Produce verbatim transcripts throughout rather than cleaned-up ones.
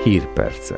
Hírpercek.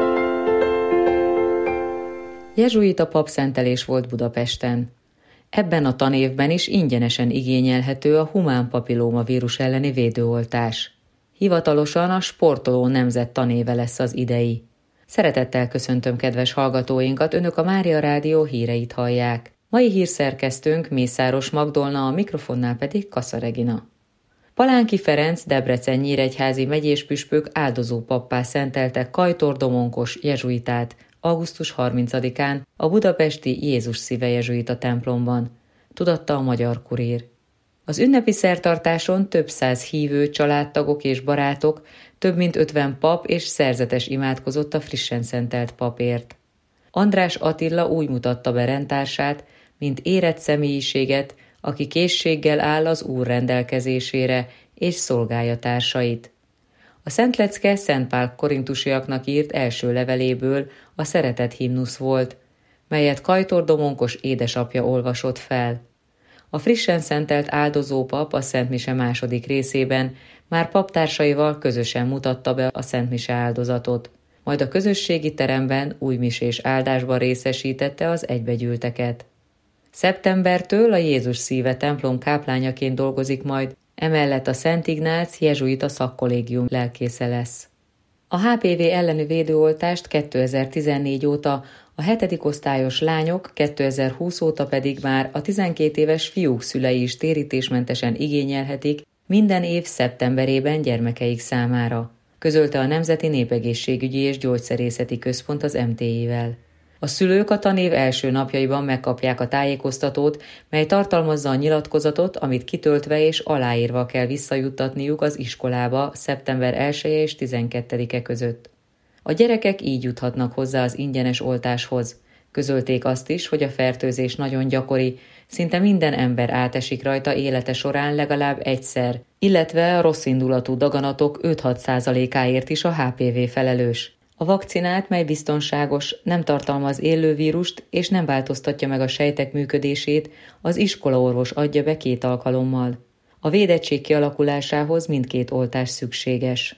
Jezsuita papszentelés volt Budapesten. Ebben a tanévben is ingyenesen igényelhető a humán papillómavírus elleni védőoltás. Hivatalosan a Sportoló Nemzet tanéve lesz az idei. Szeretettel köszöntöm kedves hallgatóinkat, önök a Mária Rádió híreit hallják. Mai hírszerkesztőnk Mészáros Magdolna, a mikrofonnál pedig Kassa Regina. Palánki Ferenc Debrecen-Nyíregyházi megyéspüspök áldozó pappá szenteltek Kajtor Domonkos jezsuitát augusztus harmincadikán a budapesti Jézus Szíve jezsuita templomban, tudatta a Magyar Kurír. Az ünnepi szertartáson több száz hívő, családtagok és barátok, több mint ötven pap és szerzetes imádkozott a frissen szentelt papért. András Attila úgy mutatta be rendtársát, mint érett személyiséget, aki készséggel áll az Úr rendelkezésére és szolgálja társait. A Szent Lecke Szent Pál korintusiaknak írt első leveléből a szeretet himnusz volt, melyet Kajtor Domonkos édesapja olvasott fel. A frissen szentelt áldozópap a Szentmise második részében már paptársaival közösen mutatta be a Szentmise áldozatot, majd a közösségi teremben újmisés áldásban részesítette az egybegyűlteket. Szeptembertől a Jézus Szíve templom káplányaként dolgozik majd, emellett a Szent Ignác jezsuita szakkollégium lelkésze lesz. A há pé vé elleni védőoltást kétezer-tizennégy óta a hetedik osztályos lányok, kétezer-húsz óta pedig már a tizenkét éves fiúk szülei is térítésmentesen igényelhetik minden év szeptemberében gyermekeik számára, közölte a Nemzeti Népegészségügyi és Gyógyszerészeti Központ az em té i-vel. A szülők a tanév első napjaiban megkapják a tájékoztatót, mely tartalmazza a nyilatkozatot, amit kitöltve és aláírva kell visszajuttatniuk az iskolába szeptember elseje és tizenkettedike között. A gyerekek így juthatnak hozzá az ingyenes oltáshoz. Közölték azt is, hogy a fertőzés nagyon gyakori, szinte minden ember átesik rajta élete során legalább egyszer, illetve a rosszindulatú daganatok öt-hat százalékáért is a há pé vé felelős. A vakcinát, mely biztonságos, nem tartalmaz élővírust és nem változtatja meg a sejtek működését, az iskolaorvos adja be két alkalommal. A védettség kialakulásához mindkét oltás szükséges.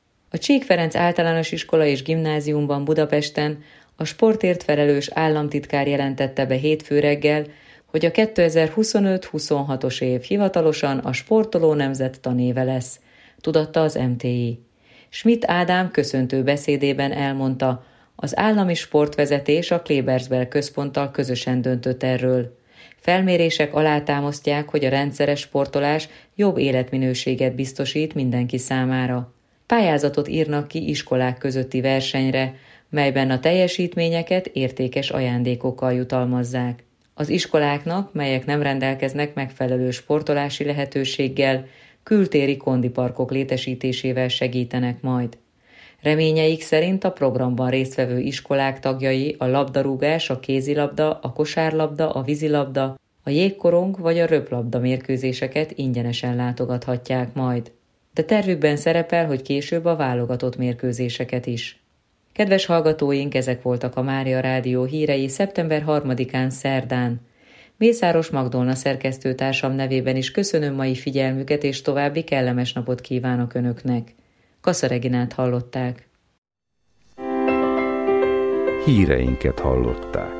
A Csík Ferenc Általános Iskola és Gimnáziumban Budapesten a sportért felelős államtitkár jelentette be hétfő reggel, hogy a kétezer-huszonöt-huszonhatos év hivatalosan a Sportoló Nemzet tanéve lesz, tudatta az em té i. Schmidt Ádám köszöntő beszédében elmondta, az állami sportvezetés a Klebersberg központtal közösen döntött erről. Felmérések alátámasztják, hogy a rendszeres sportolás jobb életminőséget biztosít mindenki számára. Pályázatot írnak ki iskolák közötti versenyre, melyben a teljesítményeket értékes ajándékokkal jutalmazzák. Az iskoláknak, melyek nem rendelkeznek megfelelő sportolási lehetőséggel, kültéri kondiparkok létesítésével segítenek majd. Reményeik szerint a programban résztvevő iskolák tagjai a labdarúgás, a kézilabda, a kosárlabda, a vízilabda, a jégkorong vagy a röplabda mérkőzéseket ingyenesen látogathatják majd. De tervükben szerepel, hogy később a válogatott mérkőzéseket is. Kedves hallgatóink, ezek voltak a Mária Rádió hírei szeptember harmadikán szerdán. Mészáros Magdolna szerkesztőtársam nevében is köszönöm mai figyelmüket, és további kellemes napot kívánok önöknek. Kassa Reginát hallották. Híreinket hallották.